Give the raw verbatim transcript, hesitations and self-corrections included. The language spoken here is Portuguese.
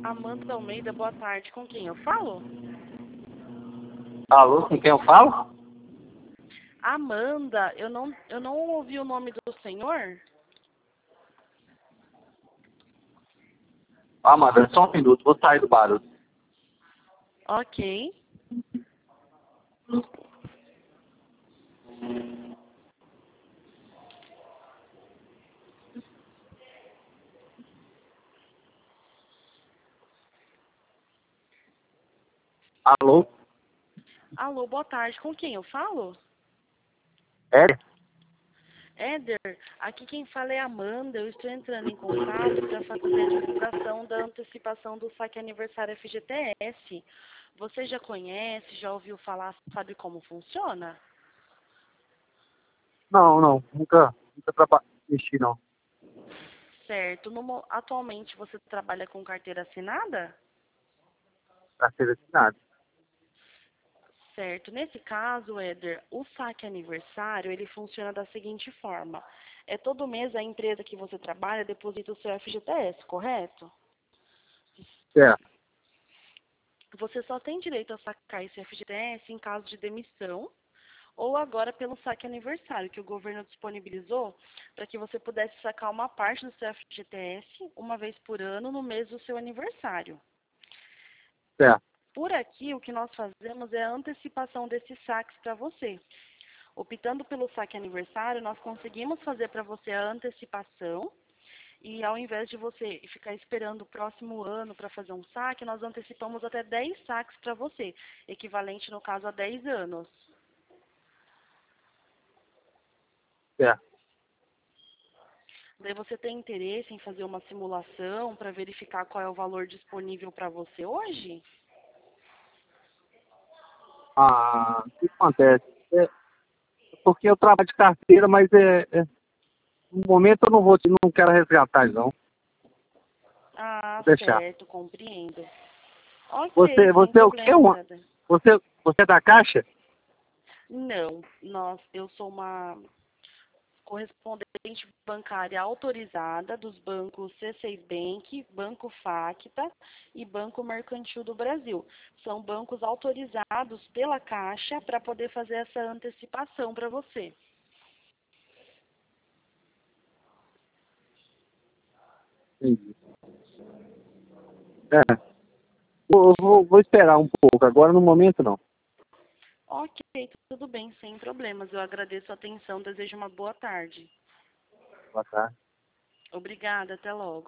Amanda Almeida, boa tarde. Com quem eu falo? Alô, com quem eu falo? Amanda, eu não, eu não ouvi o nome do senhor? Ah, Amanda, só um minuto, vou sair do barulho. Ok. Alô? Alô, boa tarde. Com quem eu falo? É? Éder, aqui quem fala é Amanda. Eu estou entrando em contato para fazer a divulgação da antecipação do saque aniversário F G T S. Você já conhece, já ouviu falar, sabe como funciona? Não, não, nunca, nunca trabalhei, mexi não. Certo. No mo- atualmente você trabalha com carteira assinada? Pra ser assinado. Certo. Nesse caso, Éder, o saque aniversário, ele funciona da seguinte forma. É todo mês a empresa que você trabalha deposita o seu F G T S, correto? É, Você só tem direito a sacar esse F G T S em caso de demissão ou agora pelo saque aniversário, que o governo disponibilizou para que você pudesse sacar uma parte do seu F G T S uma vez por ano no mês do seu aniversário. é, Por aqui, o que nós fazemos é a antecipação desses saques para você. Optando pelo saque aniversário, nós conseguimos fazer para você a antecipação e ao invés de você ficar esperando o próximo ano para fazer um saque, nós antecipamos até dez saques para você, equivalente no caso a dez anos. é. Daí você tem interesse em fazer uma simulação para verificar qual é o valor disponível para você hoje? Ah, o que acontece? É, porque eu trabalho de carteira, mas é, é, no momento eu não vou, te- não quero resgatar, não. Ah, Vou deixar. certo, compreendo. Ok, Você, sem você é o quê? problemas, Uma, Eda. você, você é da Caixa? Não, nós, eu sou uma correspondente bancária autorizada dos bancos C seis Bank, Banco Facta e Banco Mercantil do Brasil. São bancos autorizados pela Caixa para poder fazer essa antecipação para você. Entendi. É, vou, vou, vou esperar um pouco, agora no momento não. Ok, tudo bem, sem problemas. Eu agradeço a atenção, desejo uma boa tarde. Boa tarde. Obrigada, até logo.